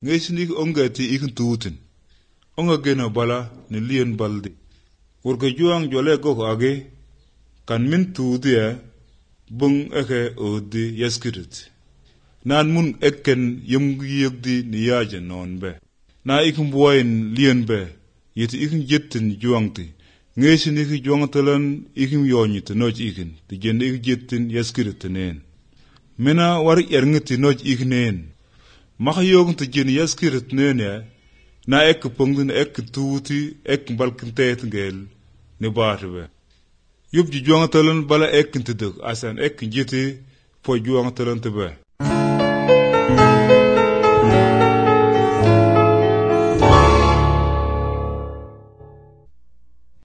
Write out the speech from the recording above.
Ngeisinik ongati ikin tuutin. Onga gena bala ni liyan baldi. Urka juang jole gok age kan min tuudia bung eke odi yaskirit. Naan mun ekken yugdi ni yaje non be. Na ikin buwain liyan be yeti ikin jettin juangti. Ngeisinik juangtalan ikin yonyit noj ikin. Ti jende ikin jettin yaskirit neen. Mena warik erngiti noj ikneen. Maka yogun ti jende yaskirit neen ya. Na ek pungdin ek tuuti ek balkin teet ngel ni baatwe. Yub ji juangtalan bala ek tiduk asan ek jiti po juangtalan tibe.